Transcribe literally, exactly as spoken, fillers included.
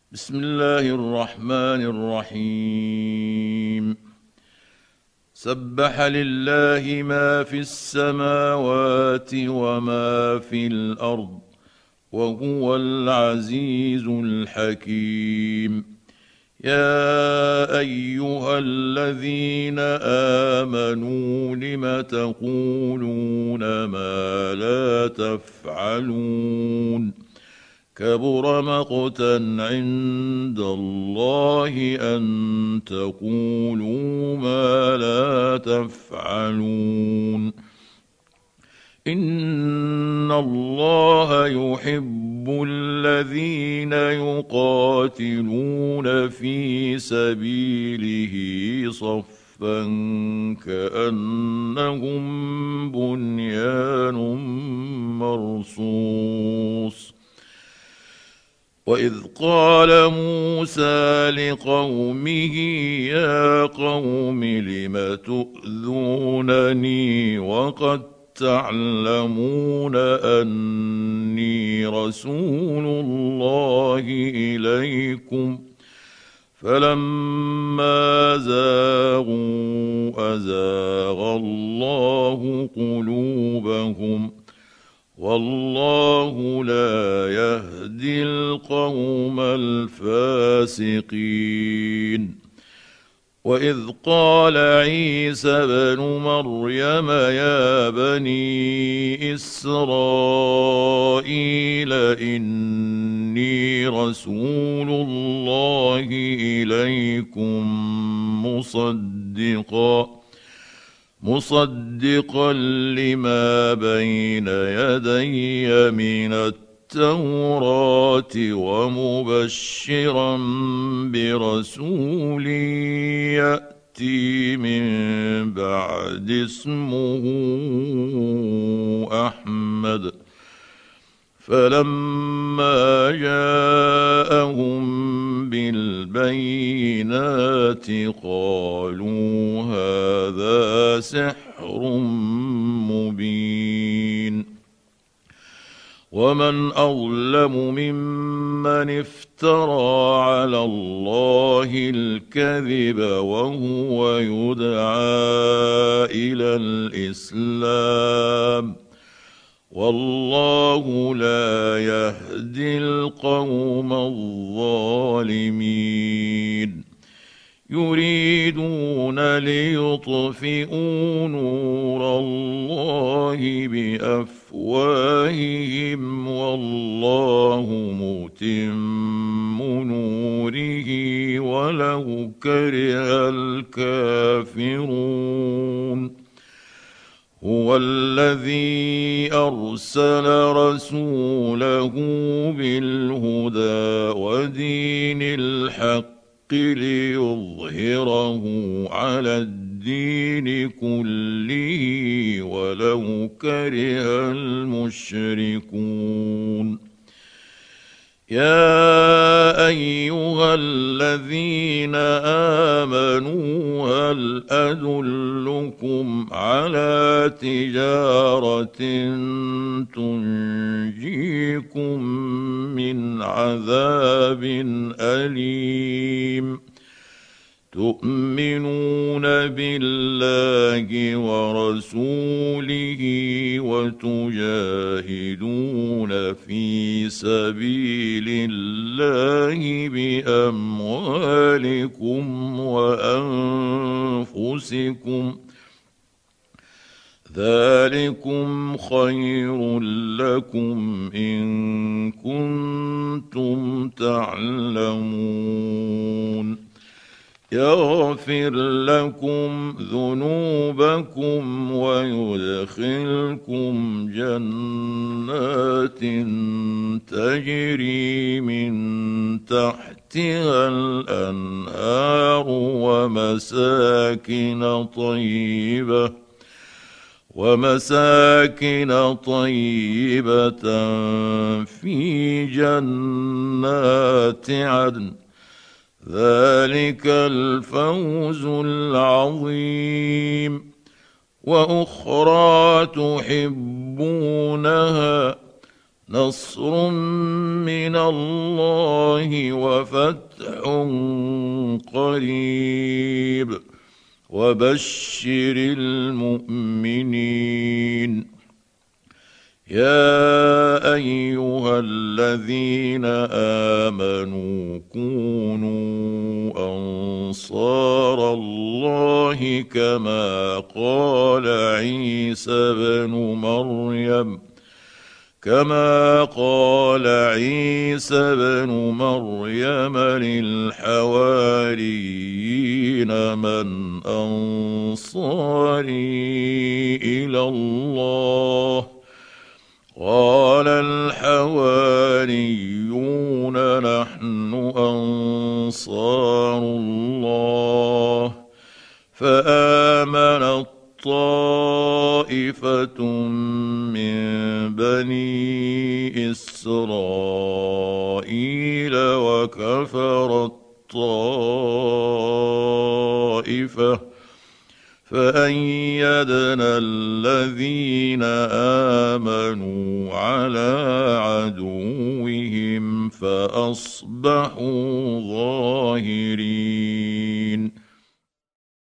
بسم الله الرحمن الرحيم. سبح لله ما في السماوات وما في الارض وهو العزيز الحكيم. يا ايها الذين امنوا لم تقولون ما لا تفعلون؟ كبر مقتا عند الله ان تقولوا ما لا تفعلون. ان الله يحب الذين يقاتلون في سبيله صفا كانهم بنيان مرصوص. واذ قال موسى لقومه يا قوم لم تؤذونني وقد تعلمون اني رسول الله اليكم فلما زاغوا ازاغ الله قلوبهم والله لا يهدي القوم الفاسقين. واذ قال عيسى ابن مريم يا بني اسرائيل اني رسول الله اليكم مصدقا مصدقا لما بين يدي من التوراة ومبشرا برسول يأتي من بعد اسمه أحمد. فلما جاءهم بالبينات قالوا هذا سحر مبين. ومن اظلم ممن افترى على الله الكذب وهو يدعى الى الاسلام والله لا يهدي القوم الظالمين. يريدون ليطفئوا نور الله بافواههم والله متم نوره ولو كره الكافرون. هو الذي ارسل رسوله بالهدى ودين الحق ليظهره على الدين كله ولو كره المشركون. يا ايها الذين امنوا هل ادلكم على تجاره تنجيكم من عذاب اليم تؤمنون بالله ورسوله وتجاهدون في سبيل الله باموالكم وانفسكم ذلكم خير لكم ان كنتم تعلمون. يغفر لكم ذنوبكم ويدخلكم جنات تجري من تحتها الانهار ومساكن طيبه ومساكن طيبه في جنات عدن ذلك الفوز العظيم. واخرى تحبونها نصر من الله وفتح قريب وبشر المؤمنين. يا ايها الذين امنوا كونوا انصار الله كما قال عيسى بن مريم كما قال عيسى بن مريم للحواريين من انصاري الى الله قال الحواريون نحن انصار الله. فامنت طائفه من بني اسرائيل وكفرت طائفه فأيدنا الذين آمنوا على عدوهم فأصبحوا ظاهرين.